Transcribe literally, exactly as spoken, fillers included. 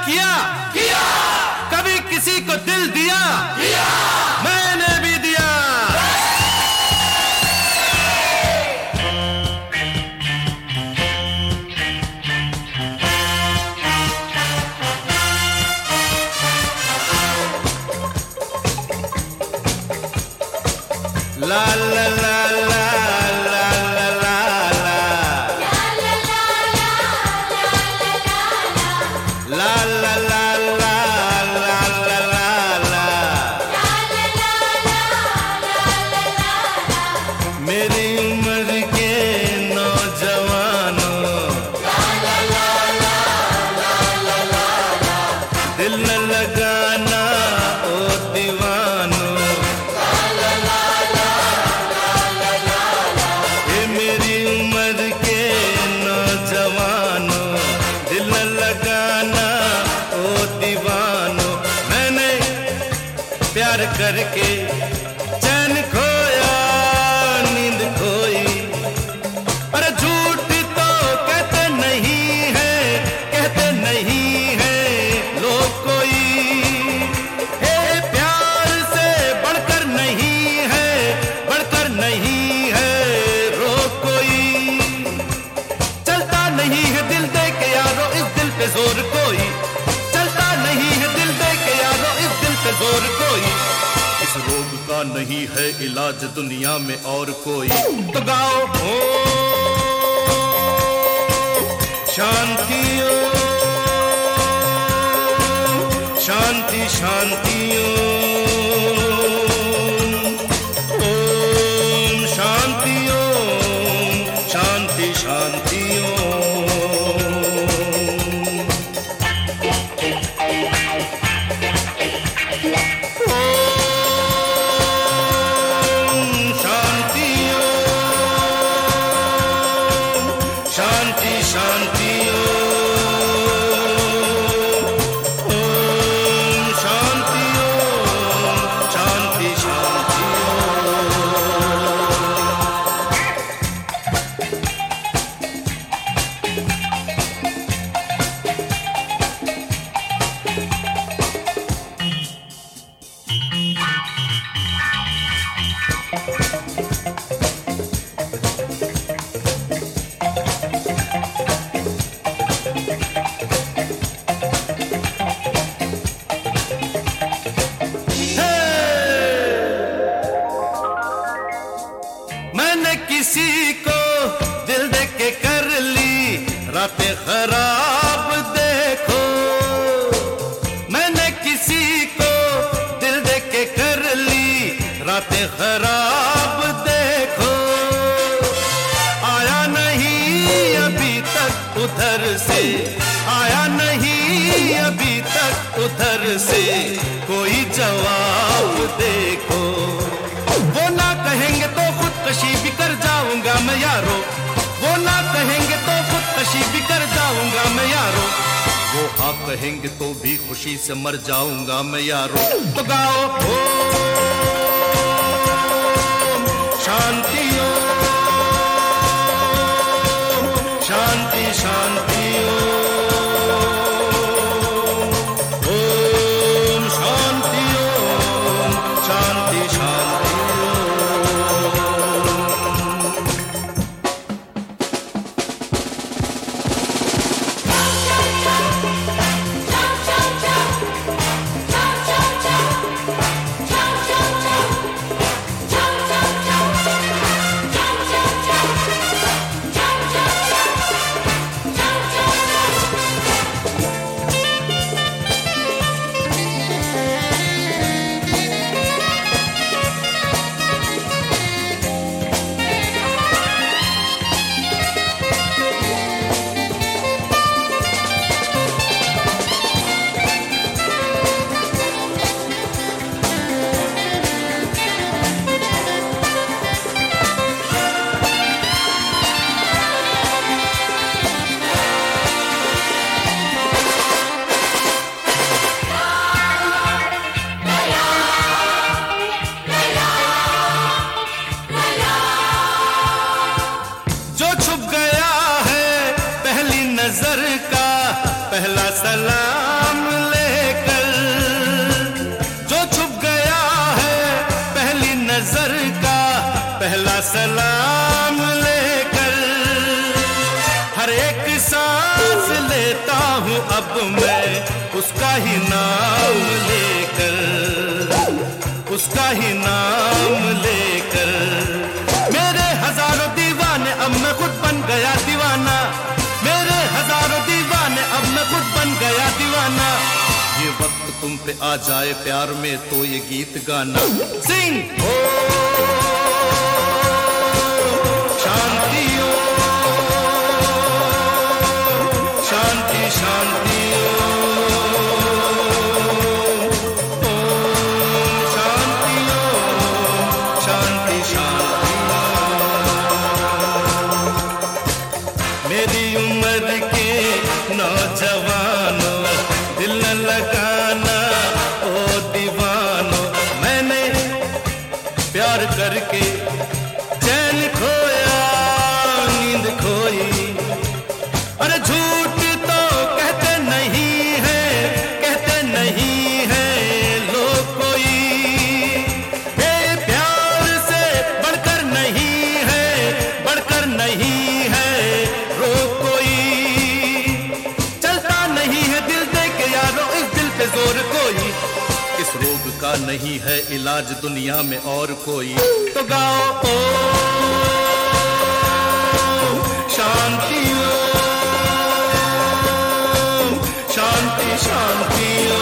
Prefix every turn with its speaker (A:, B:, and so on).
A: किया किया कभी किसी को दिल दिया दिया मैंने भी दिया। ला ला ला ला मेरी उम्र के नौजवानों दिल न लगाना ओ दीवानों, ये मेरी उम्र के नौजवानों दिल न लगाना ओ दीवानों। मैंने प्यार करके चैन खोया नींद खोई, पर झूठ तो कहते नहीं है कहते नहीं है लोग कोई। हे प्यार से बढ़कर नहीं है बढ़कर नहीं है रोग कोई। चलता नहीं है दिल दे के यारो इस दिल पे जोर कोई, चलता नहीं है दिल दे के यारो इस दिल पे जोर कोई। इस रोग का नहीं है इलाज दुनिया में और कोई। तो गाओ ओ शांति ओ शांति शांति ओम शांति ओम शांति शांति शांति शांति ओम शांति ओम शांति शांति मैंने किसी को दिल दे के कर ली रातें खराब देखो। मैंने किसी को दिल दे के कर ली रातें खराब देखो। आया नहीं अभी तक उधर से आया नहीं अभी तक उधर से कोई जवाब देखो। वो ना कहेंगे तो खुदकशी भी कर जाऊंगा मैं यारो, वो ना कहेंगे तो खुदकशी भी कर जाऊंगा मैं यारो। वो हाँ कहेंगे तो भी खुशी से मर जाऊंगा मैं यारो। तो गाओ ओ शांति ओ शांति शांति ओम शांति ओम शांति शांति। नजर का पहला सलाम मैं उसका ही नाम लेकर, उसका ही नाम लेकर। मेरे हजारों दीवाने अब मैं खुद बन गया दीवाना, मेरे हजारों दीवाने अब मैं खुद बन गया दीवाना। ये वक्त तुम पे आ जाए प्यार में तो ये गीत गाना। सिंग ओ शांति ओ शांति शांति ओ शांति ओ शांति शांति। मेरी उम्र के नौजवानों दिल न लगाना ओ दीवानों, मैंने प्यार करके चैन खोया नींद खोई। अरे झूठ तो कहते नहीं है, कहते नहीं है लोग कोई, ये प्यार से बढ़कर नहीं है, बढ़कर नहीं है रोग कोई। चलता नहीं है दिल दे के यारो इस दिल पे जोर कोई, इस रोग का नहीं है इलाज दुनिया में और कोई। तो गाओ ओ शांति ओ शांति शांति ओ